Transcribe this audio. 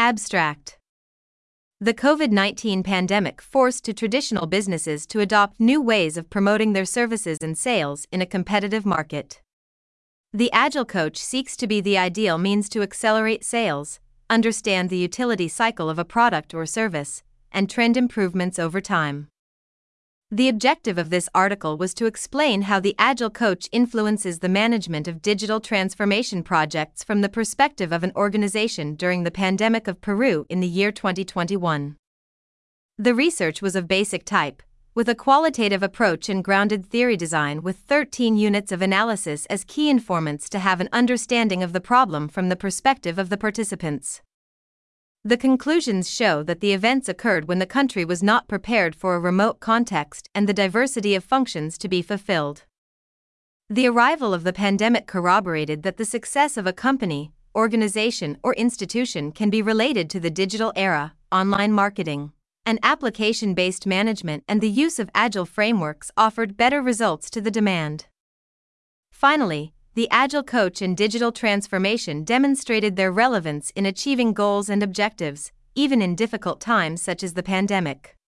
Abstract. The COVID-19 pandemic forced traditional businesses to adopt new ways of promoting their services and sales in a competitive market. The Agile Coach seeks to be the ideal means to accelerate sales, understand the utility cycle of a product or service, and trend improvements over time. The objective of this article was to explain how the Agile Coach influences the management of digital transformation projects from the perspective of an organization during the pandemic of Peru in the year 2021. The research was of basic type, with a qualitative approach and grounded theory design with 13 units of analysis as key informants to have an understanding of the problem from the perspective of the participants. The conclusions show that the events occurred when the country was not prepared for a remote context and the diversity of functions to be fulfilled. The arrival of the pandemic corroborated that the success of a company, organization, or institution can be related to the digital era, online marketing, and application-based management, and the use of agile frameworks offered better results to the demand. Finally, the Agile Coach and digital transformation demonstrated their relevance in achieving goals and objectives, even in difficult times such as the pandemic.